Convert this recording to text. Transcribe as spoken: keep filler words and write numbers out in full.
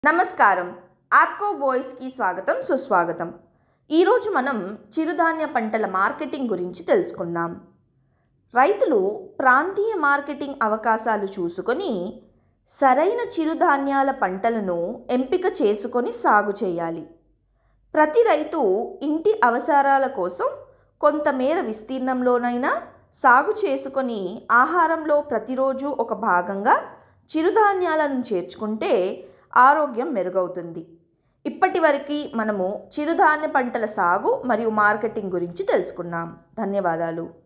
నమస్కారం. ఆప్కో వాయిస్‌కి స్వాగతం, సుస్వాగతం. ఈరోజు మనం చిరుధాన్య పంటల మార్కెటింగ్ గురించి తెలుసుకుందాం. రైతులు ప్రాంతీయ మార్కెటింగ్ అవకాశాలు చూసుకొని సరైన చిరుధాన్యాల పంటలను ఎంపిక చేసుకొని సాగు చేయాలి. ప్రతి రైతు ఇంటి అవసరాల కోసం కొంతమేర విస్తీర్ణంలోనైనా సాగు చేసుకొని ఆహారంలో ప్రతిరోజు ఒక భాగంగా చిరుధాన్యాలను చేర్చుకుంటే ఆరోగ్యం మెరుగవుతుంది. ఇప్పటివరకు మనము చిరుధాన్య పంటల సాగు మరియు మార్కెటింగ్ గురించి తెలుసుకున్నాం. ధన్యవాదాలు.